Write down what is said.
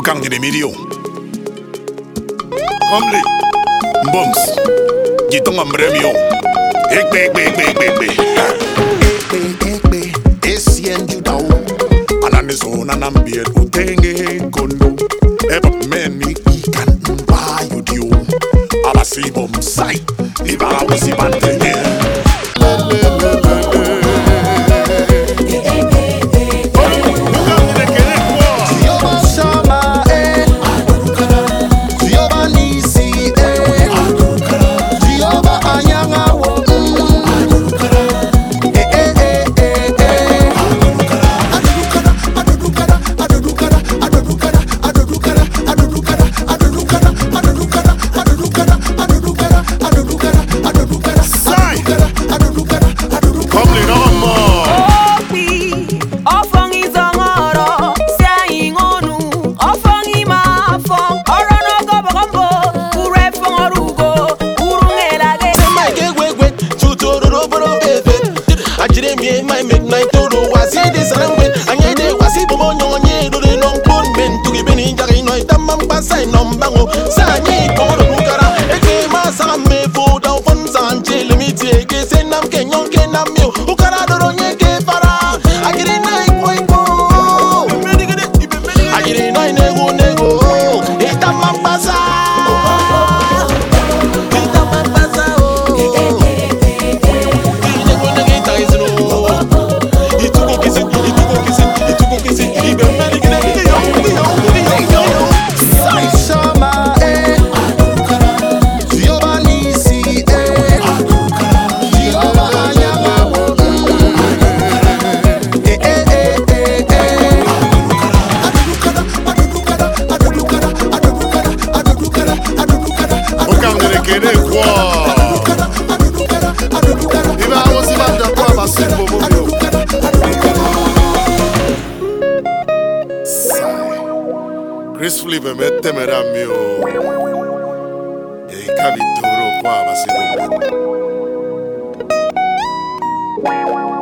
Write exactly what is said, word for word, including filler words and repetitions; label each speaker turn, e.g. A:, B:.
A: Gang de Mirio Comli Bombs Gitong Ambremio Ekbe, ekbe, ekbe, ekbe, ekbe
B: Ekbe, ekbe, esien judao
A: Ananizona nambiet utenge kondo Eba meni
B: ikan mbayo dio
A: Abasi bomsai Iba awasi bantenye
C: My midnight toro wasi this language anye de wasi bomo nyonye do de non pon men to give any jari no tamam pasai non bango sanye ko do kara e ke ma sa me fo da fon sanje limite ke senam ke nyon ke nam yo ukara do nye ke para agire nai koi ko agire nai nego nego e tamam pasai
A: Chris Flippe mette me da mio E i cavi toro qua va si